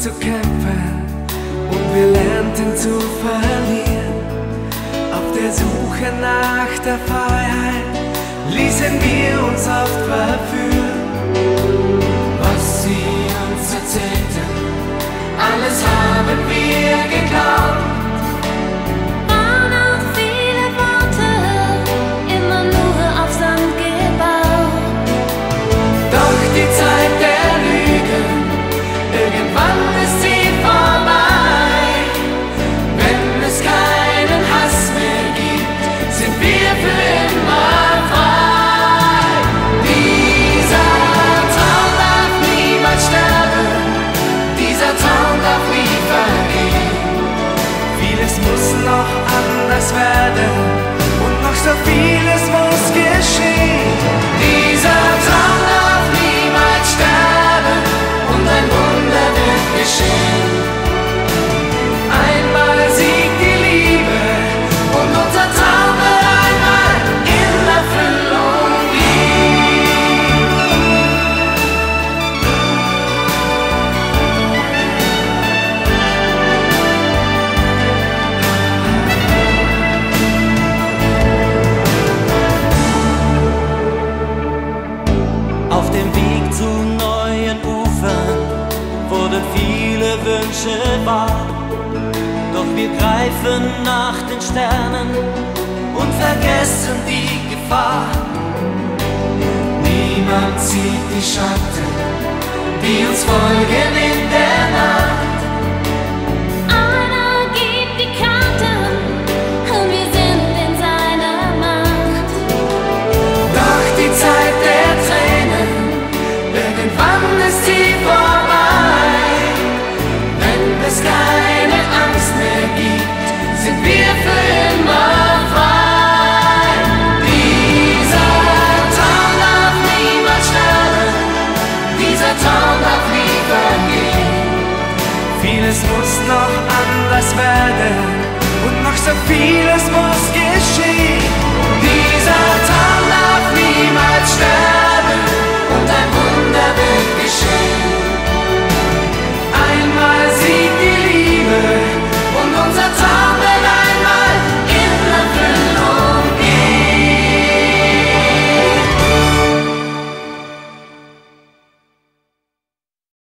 zu kämpfen und wir lernten zu verlieren. Auf der Suche nach der Freiheit ließen wir uns oft verführen. Was sie uns erzählten, alles haben wir geglaubt. Waren auch viele Worte, immer nur auf Sand gebaut. Doch die Zeit der Lügen, irgendwann ist sie vorbei. Wenn es keinen Hass mehr gibt, sind wir für immer frei. Dieser Traum darf niemals sterben, dieser Traum darf nie vergehen. Vieles muss noch anders werden und noch so vieles muss geschehen. Dieser Traum darf niemals sterben und ein Wunder wird geschehen. Einmal siegt die Liebe und unser Traum wird einmal in Erfüllung gehen. Auf dem Weg zu neuen Ufern wurden viele Wünsche wahr. Doch wir greifen nach den Sternen und vergessen die Gefahr. Niemand sieht die Schatten, die uns folgen in der Nacht. Einer gibt die Karten und wir sind in seiner Macht. Doch die Zeit der Tränen, irgendwann ist sie vorbei. Wenn es keine Angst mehr gibt, sind wir für immer frei. Dieser Traum darf niemals sterben, dieser Traum darf nie vergehen. Vieles muss noch anders werden und noch so vieles muss